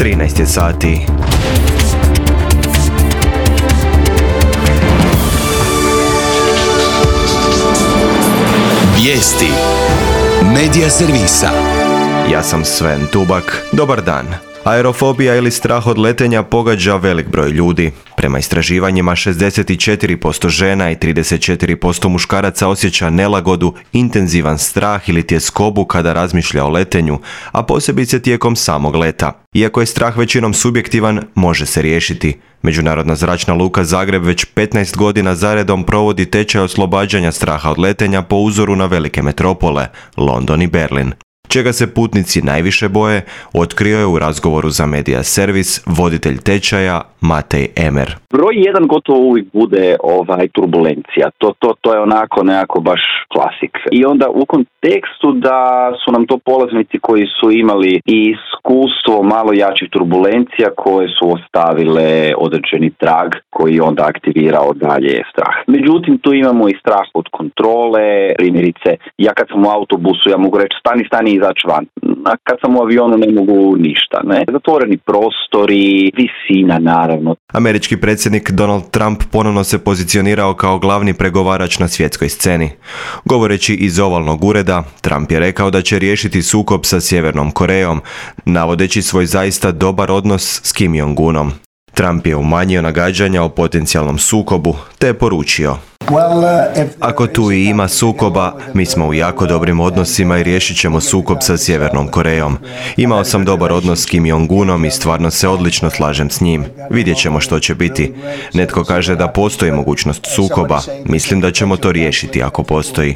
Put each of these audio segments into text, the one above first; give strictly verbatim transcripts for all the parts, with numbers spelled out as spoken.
trinaest je sati. Vijesti Medija servisa. Ja sam Sven Tubak. Dobar dan. Aerofobija ili strah od letenja pogađa velik broj ljudi. Prema istraživanjima šezdeset četiri posto žena i trideset četiri posto muškaraca osjeća nelagodu, intenzivan strah ili tjeskobu kada razmišlja o letenju, a posebice tijekom samog leta. Iako je strah većinom subjektivan, može se riješiti. Međunarodna zračna luka Zagreb već petnaest godina zaredom provodi tečaj oslobađanja straha od letenja po uzoru na velike metropole, London i Berlin. Čega se putnici najviše boje, otkrio je u razgovoru za Medija servis voditelj tečaja Matej Emer. Broj jedan gotovo uvijek bude ovaj turbulencija. To, to, to je onako nekako baš klasik. I onda u kontekstu da su nam to polaznici koji su imali iskustvo malo jačih turbulencija koje su ostavile određeni trag koji onda aktivirao dalje strah. Međutim, tu imamo i strah od kontrole. Primjerice, ja kad sam u autobusu, ja mogu reći stani, stani i izaći van. A kad sam u avionu ne mogu ništa. Ne? Zatvoreni prostori, visina naravno. Američki predsjednik Donald Trump ponovno se pozicionirao kao glavni pregovarač na svjetskoj sceni. Govoreći iz ovalnog ureda, Trump je rekao da će riješiti sukob sa Sjevernom Korejom, navodeći svoj zaista dobar odnos s Kim Jong-unom. Trump je umanjio nagađanja o potencijalnom sukobu, te je poručio: ako tu i ima sukoba, mi smo u jako dobrim odnosima i riješit ćemo sukob sa Sjevernom Korejom. Imao sam dobar odnos s Kim Jong-unom i stvarno se odlično slažem s njim. Vidjet ćemo što će biti. Netko kaže da postoji mogućnost sukoba. Mislim da ćemo to riješiti ako postoji.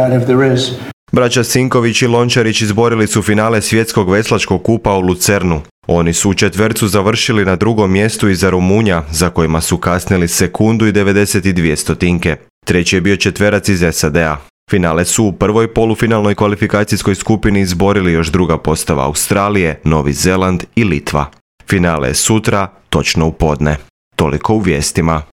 Braća Sinković i Lončarić izborili su finale svjetskog veslačkog kupa u Lucernu. Oni su u četvercu završili na drugom mjestu iza Rumunja, za kojima su kasnili sekundu i devedeset dvije stotinke. Treći je bio četverac iz S A D-a. Finale su u prvoj polufinalnoj kvalifikacijskoj skupini izborili još druga postava Australije, Novi Zeland i Litva. Finale je sutra, točno u podne. Toliko u vijestima.